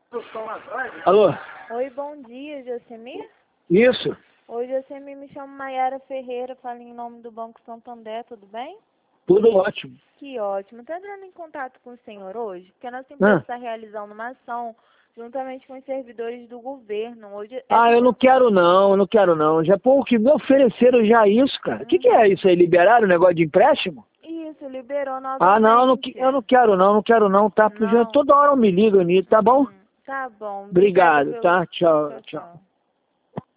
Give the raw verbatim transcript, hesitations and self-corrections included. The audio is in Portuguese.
Alô? Oi, bom dia, Josemi? Isso? Oi, Josemi, me chamo Maiara Ferreira, falo em nome do Banco Santander, tudo bem? Tudo ótimo. Que ótimo. Estou entrando em contato com o senhor hoje, porque a nossa empresa Ah, está realizando uma ação juntamente com os servidores do governo. Hoje, ah, essa... eu não quero não, eu não quero não. Já, pô, que me ofereceram já isso, cara. O que, que é Uhum. isso aí? Liberaram o negócio de empréstimo? Isso, liberou Ah, não, eu não, novamente. que- eu não quero não, não quero não, tá? Porque já Não. toda hora eu me ligo nisso, tá bom? Hum, tá bom. Obrigada Obrigado, pelo... tá? Tchau, Tchau, tchau. tchau.